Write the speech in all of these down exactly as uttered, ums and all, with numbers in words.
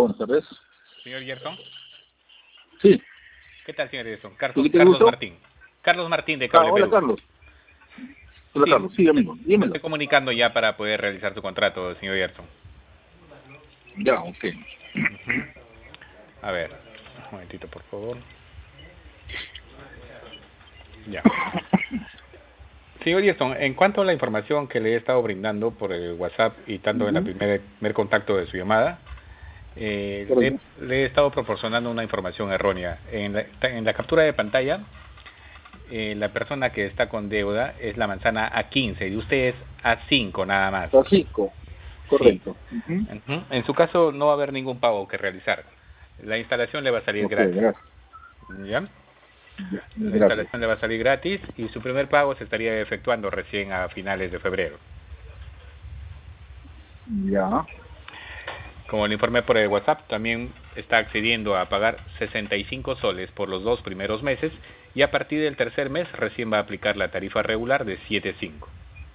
buenas tardes. Señor Gerson. Sí. ¿Qué tal, señor Gerson? Carlos, ¿Qué Carlos gusto? Martín. Carlos Martín de Ah, Cable hola, Perú. Carlos. Hola, Sí, Carlos. Sí, amigo. Dímelo. estoy comunicando ya para poder realizar su contrato, señor Gerson. Ya, ok. Uh-huh. A ver, un momentito, por favor. Ya. Señor Gerson, en cuanto a la información que le he estado brindando por el WhatsApp y tanto en el Uh-huh. primer, primer contacto de su llamada, eh, le, le he estado proporcionando una información errónea. En la, en la captura de pantalla, eh, la persona que está con deuda es la manzana A quince y usted es A cinco nada más. A cinco. Correcto. Sí. Uh-huh. Uh-huh. En su caso no va a haber ningún pago que realizar. La instalación le va a salir Ok, gratis. gracias. ¿Ya? Ya, La gracias. instalación le va a salir gratis y su primer pago se estaría efectuando recién a finales de febrero. Ya. Como le informé por el WhatsApp, también está accediendo a pagar sesenta y cinco soles por los dos primeros meses y a partir del tercer mes recién va a aplicar la tarifa regular de siete punto cinco.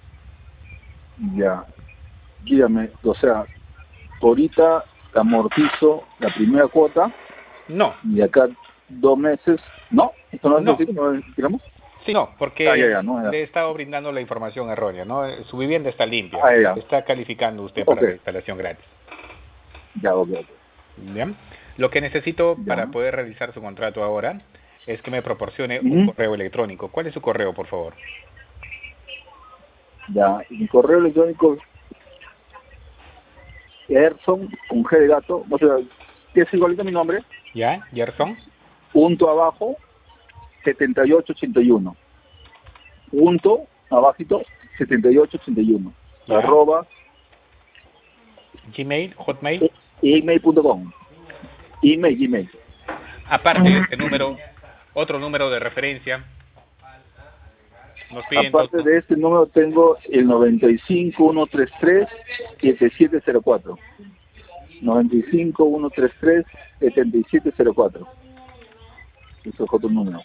Ya. Dígame, o sea, ahorita amortizo la primera cuota. No. Y acá dos meses. ¿No? ¿Esto no es No. así como digamos? Sí, no, porque ah, ya, ya, no, ya. le he estado brindando la información errónea, ¿no? Su vivienda está limpia, Ah, ya. está calificando usted Ok. para la instalación gratis. Ya, ok, ok. Bien. Lo que necesito Ya. para poder realizar su contrato ahora es que me proporcione Uh-huh. un correo electrónico. ¿Cuál es su correo, por favor? Ya, mi correo electrónico Gerson, con G de gato, o sea, que es igualito a mi nombre, ¿Ya? ¿Gerson? punto abajo, setenta y ocho ochenta y uno. Punto abajito, setenta y ocho ochenta y uno. ¿Ya? Arroba, Gmail, Hotmail. e email punto com. Email, Gmail. Aparte de este número, otro número de referencia. Nos piden Aparte entonces, de este número tengo el noventa y cinco ciento treinta y tres setenta y siete cero cuatro. noventa y cinco ciento treinta y tres setenta y siete cero cuatro. Eso es otro número.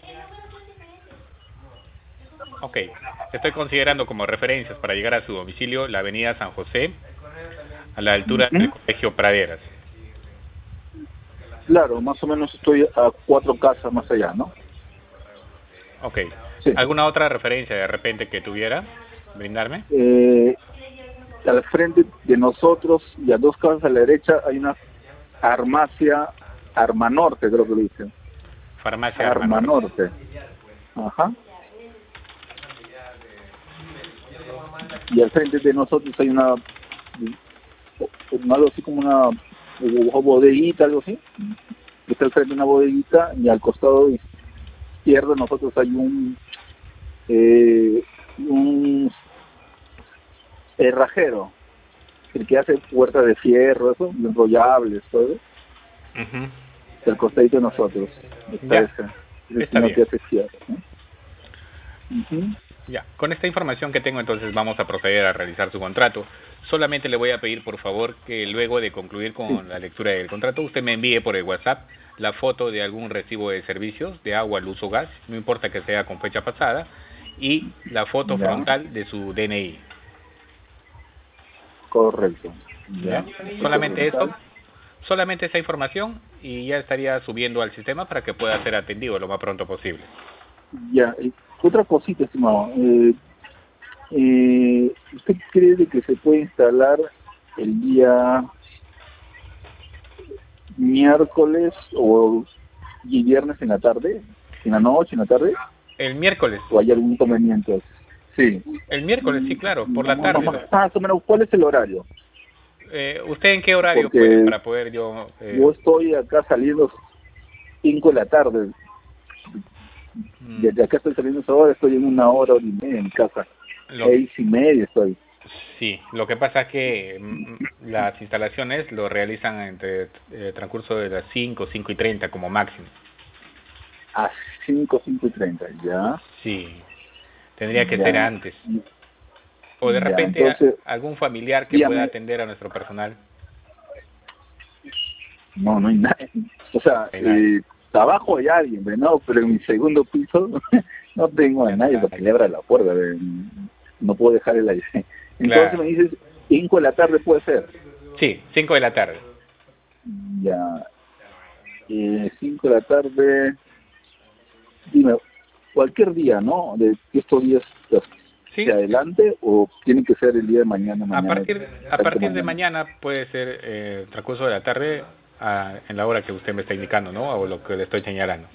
ok, estoy considerando como referencias para llegar a su domicilio la avenida San José, a la altura ¿Mm? del Colegio Praderas. Claro, más o menos estoy a cuatro casas más allá, ¿no? Ok, Sí. ¿alguna otra referencia de repente que tuviera brindarme? Eh, al frente de nosotros y a dos casas a la derecha hay una farmacia Arma Norte, creo que lo dicen. Farmacia Arma Arma Norte. Norte. Ajá. Y al frente de nosotros hay una, algo así como una bodeguita, algo así. Está al frente de una bodeguita y al costado izquierdo de nosotros hay un eh, un herrajero, el que hace puertas de fierro, eso, enrollables, todo. Uh-huh. El costadito de nosotros. Está Ya, ese, ese está señor bien. que hace fierro, ¿no? Uh-huh. Ya, con esta información que tengo entonces vamos a proceder a realizar su contrato. Solamente le voy a pedir por favor que luego de concluir con Sí. la lectura del contrato usted me envíe por el WhatsApp la foto de algún recibo de servicios de agua, luz o gas, no importa que sea con fecha pasada, y la foto Ya. frontal de su D N I. Correcto. ¿Ya? Ya. Solamente eso, solamente esa información y ya estaría subiendo al sistema para que pueda ser atendido lo más pronto posible. Ya. eh, Otra cosita, estimado. Eh, eh, ¿Usted cree de que se puede instalar el día miércoles o y viernes en la tarde? ¿En la noche, en la tarde? El miércoles. ¿O hay algún inconveniente? Sí. El miércoles, sí, claro, por la Más, más, tarde. más, más o menos, ¿cuál es el horario? Eh, ¿Usted en qué horario puede Porque para poder yo...? Eh... yo estoy acá saliendo cinco de la tarde. Desde acá estoy saliendo esa hora, estoy en una hora, hora y media en mi casa. Lo, Seis y media estoy. sí, lo que pasa es que mm, las instalaciones lo realizan entre el transcurso de las cinco, cinco y treinta como máximo. A cinco, cinco y treinta, ya. Sí, tendría que Ya. ser antes. O de Ya, repente a- entonces, algún familiar que pueda dígame. atender a nuestro personal. No, no hay nadie. O sea, No hay nadie. eh, abajo hay alguien, ¿no? Pero en mi segundo piso no tengo a Ya no nadie está porque nadie. le abra la puerta. eh, No puedo dejar el aire. Entonces Claro. me dices, cinco de la tarde puede ser. Sí, cinco de la tarde. Ya, eh, cinco de la tarde, dime, cualquier día, ¿no? De estos días Sí. hacia adelante o tiene que ser el día de mañana, mañana. A partir, a partir de mañana puede ser eh, el transcurso de la tarde a, en la hora que usted me está indicando, ¿no? O lo que le estoy señalando.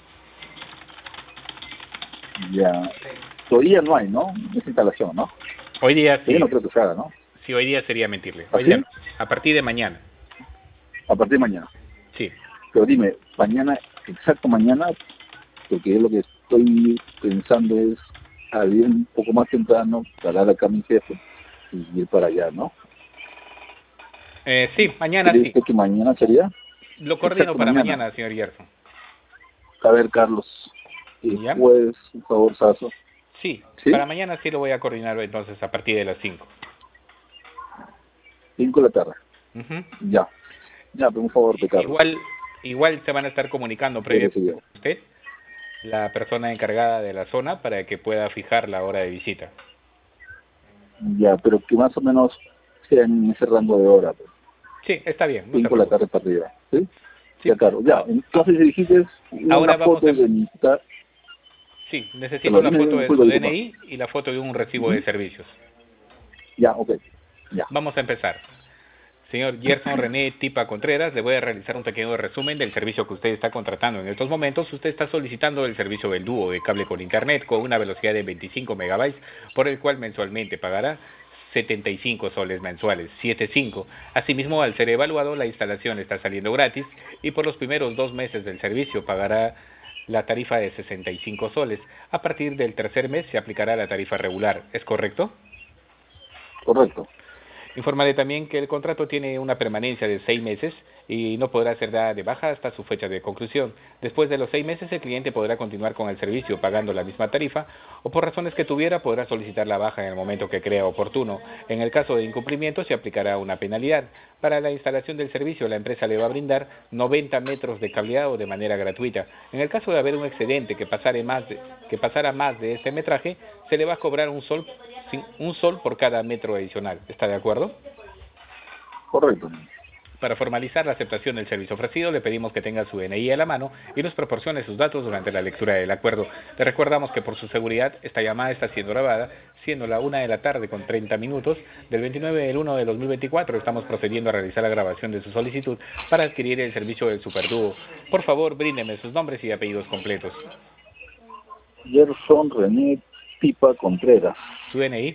Ya, todavía no hay, ¿no? Esa instalación, ¿no? Hoy día sí. Yo no creo que se haga, ¿no? Sí, hoy día sería mentirle. ¿Ah, Hoy sí? día, a partir de mañana. A partir de mañana. Sí. Pero dime, mañana, exacto mañana, porque yo lo que estoy pensando es salir un poco más temprano, parar acá a mi jefe y ir para allá, ¿no? Eh, sí, mañana ¿Cree sí. usted que mañana sería? Lo coordino Exacto, para mañana. mañana, señor Gerson. A ver, Carlos, eh, ¿Ya? pues, un favor, Sazo. Sí, ¿Sí? para mañana sí lo voy a coordinar entonces a partir de las cinco. cinco de la tarde. Uh-huh. Ya. Ya, pero un favor de Carlos. Igual, igual se van a estar comunicando previamente con usted, la persona encargada de la zona, para que pueda fijar la hora de visita. Ya, pero que más o menos sea en ese rango de hora. Pues. Sí, está bien. No cinco de la tarde para arriba. ¿Sí? Sí. Ya, claro. Ya, entonces dijiste una Ahora foto vamos a... de mi... Sí, necesito la foto de su D N I y la foto de un recibo uh-huh. de servicios. Ya, ok. Ya. Vamos a empezar. Señor Gerson René Tipa Contreras, le voy a realizar un pequeño resumen del servicio que usted está contratando. En estos momentos usted está solicitando el servicio del dúo de cable con internet con una velocidad de veinticinco megabytes, por el cual mensualmente pagará setenta y cinco soles mensuales, setenta y cinco. Asimismo, al ser evaluado, la instalación está saliendo gratis y por los primeros dos meses del servicio pagará la tarifa de sesenta y cinco soles. A partir del tercer mes se aplicará la tarifa regular. ¿Es correcto? Correcto. Informaré también que el contrato tiene una permanencia de seis meses y no podrá ser dada de baja hasta su fecha de conclusión. Después de los seis meses, el cliente podrá continuar con el servicio pagando la misma tarifa o, por razones que tuviera, podrá solicitar la baja en el momento que crea oportuno. En el caso de incumplimiento, se aplicará una penalidad. Para la instalación del servicio, la empresa le va a brindar noventa metros de cableado de manera gratuita. En el caso de haber un excedente que pasara más de, que pasara más de este metraje, se le va a cobrar un sol un sol por cada metro adicional. ¿Está de acuerdo? Correcto. Para formalizar la aceptación del servicio ofrecido, le pedimos que tenga su D N I a la mano y nos proporcione sus datos durante la lectura del acuerdo. Le recordamos que por su seguridad, esta llamada está siendo grabada, siendo la una de la tarde con treinta minutos del veintinueve del uno de dos mil veinticuatro. Estamos procediendo a realizar la grabación de su solicitud para adquirir el servicio del Superdúo. Por favor, bríndeme sus nombres y apellidos completos. Gerson René Tipa Contreras. Su D N I.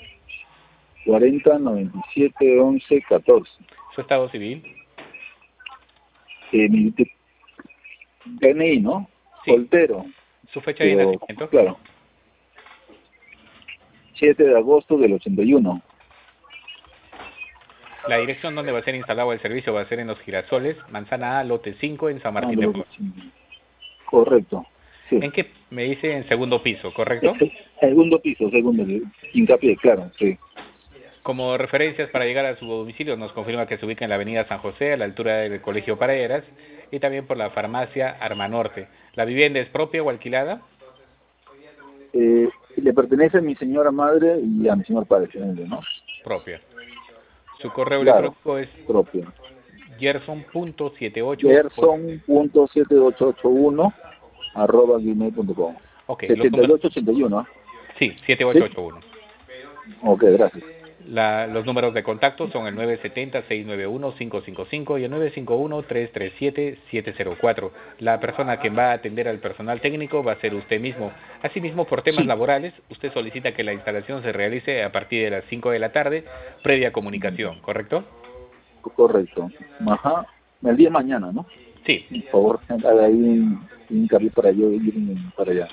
cuarenta noventa y siete once catorce. Su estado civil. Eh, mi D N I, ¿no? Sí. Soltero. Su fecha Pero, de nacimiento. Claro. siete de agosto del ochenta y uno. La dirección donde va a ser instalado el servicio va a ser en Los Girasoles, Manzana A, lote cinco, en San Martín de Porres. Correcto. Sí. ¿En qué me dice? En segundo piso, ¿correcto? Segundo piso, segundo, hincapié, claro, sí. Como referencias para llegar a su domicilio, nos confirma que se ubica en la avenida San José, a la altura del Colegio Paraderas, y también por la farmacia Arma Norte. ¿La vivienda es propia o alquilada? Eh, le pertenece a mi señora madre y a mi señor padre, ¿no? Propia. Su correo claro, electrónico es propio. gerson punto setenta y ocho gerson punto setenta y ocho ochenta y uno arroba gmail punto com. Ok, setenta y ocho ochenta y uno. Sí, setenta y ocho ochenta y uno. ¿Sí? Ok, gracias. La, los números de contacto son el nueve siete cero, seis nueve uno, cinco cinco cinco y el nueve cinco uno, tres tres siete, siete cero cuatro. La persona que va a atender al personal técnico va a ser usted mismo. Asimismo, por temas sí. laborales, usted solicita que la instalación se realice a partir de las cinco de la tarde, previa comunicación, ¿correcto? Correcto. Ajá. El día de mañana, ¿no? Sí. Por favor, haga ahí un, un cambio para yo ir para allá.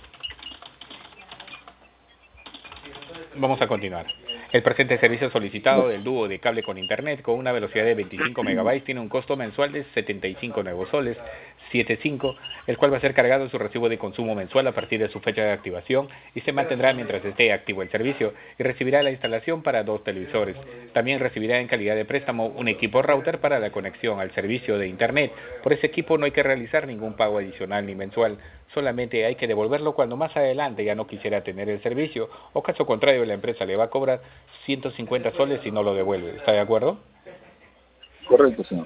Vamos a continuar. El presente servicio solicitado del dúo de cable con internet con una velocidad de veinticinco megabytes tiene un costo mensual de setenta y cinco nuevos soles, setenta y cinco, el cual va a ser cargado en su recibo de consumo mensual a partir de su fecha de activación y se mantendrá mientras esté activo el servicio y recibirá la instalación para dos televisores. También recibirá en calidad de préstamo un equipo router para la conexión al servicio de internet. Por ese equipo no hay que realizar ningún pago adicional ni mensual. Solamente hay que devolverlo cuando más adelante ya no quisiera tener el servicio o caso contrario la empresa le va a cobrar ciento cincuenta soles si no lo devuelve. ¿Está de acuerdo? Correcto, señor.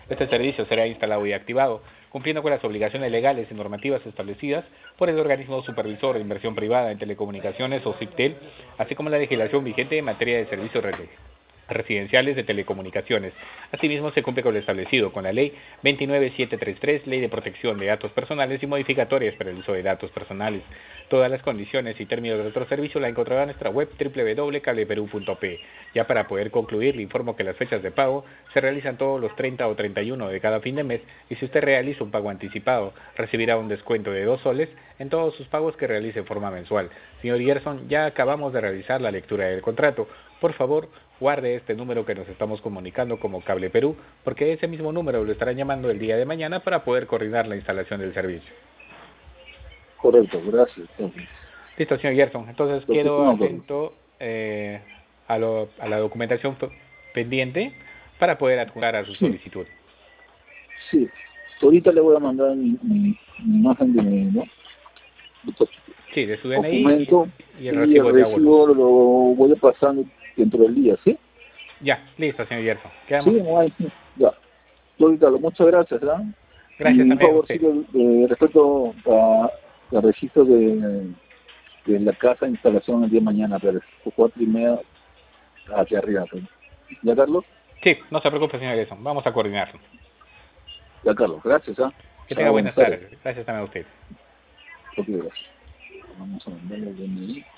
Este servicio será instalado y activado, cumpliendo con las obligaciones legales y normativas establecidas por el organismo supervisor de inversión privada en telecomunicaciones o SIPTEL, así como la legislación vigente en materia de servicios residenciales de telecomunicaciones. Asimismo, se cumple con lo establecido con la Ley veintinueve mil setecientos treinta y tres, Ley de Protección de Datos Personales y modificatorias para el uso de datos personales. Todas las condiciones y términos de nuestro servicio la encontrará en nuestra web doble u doble u doble u punto cableperú punto pe. Ya para poder concluir, le informo que las fechas de pago se realizan todos los treinta o treinta y uno de cada fin de mes, y si usted realiza un pago anticipado, recibirá un descuento de dos soles en todos sus pagos que realice en forma mensual. Señor Gerson, ya acabamos de realizar la lectura del contrato. Por favor, guarde este número que nos estamos comunicando como Cable Perú, porque ese mismo número lo estarán llamando el día de mañana para poder coordinar la instalación del servicio. Correcto, gracias. Listo, señor Gerson. Entonces quedo atento eh, a, lo, a la documentación pendiente para poder adjuntar a su sí. solicitud. Sí, ahorita le voy a mandar mi, mi, mi imagen de mi, ¿no? Sí, de su D N I documento, y, y el recibo, y el de recibo agua. lo voy a pasar dentro del día, ¿sí? Ya, listo, señor Gerson. Quedamos. Sí, no hay, ya. Ahorita, muchas gracias, ¿eh? Gracias y también por a favor, usted. sí, eh, respecto a, al registro de, de la casa de instalación el día de mañana, pero cuatro y media hacia arriba. ¿Sí? ¿Ya, Carlos? Sí, no se preocupe, señor Gerson. Vamos a coordinarlo. Ya, Carlos, gracias. ¿eh? Que tenga buenas tardes. Gracias también a usted. Ok, gracias. Vamos a mandarle el D N I.